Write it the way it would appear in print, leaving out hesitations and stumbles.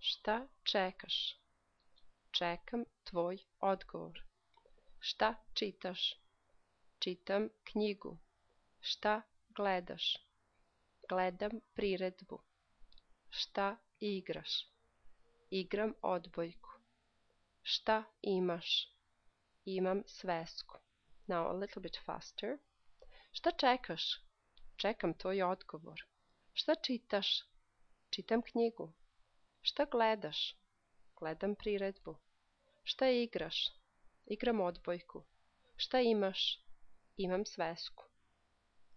Šta čekaš? Čekam tvoj odgovor. Šta čitaš? Čitam knjigu. Šta gledaš? Gledam priredbu. Šta igraš? Igram odbojku. Šta imaš? Imam svesku. Now a little bit faster. Šta čekaš? Čekam tvoj odgovor. Šta čitaš? Čitam knjigu. Šta gledaš? Gledam priredbu. Šta igraš? Igram odbojku. Šta imaš? Imam svesku.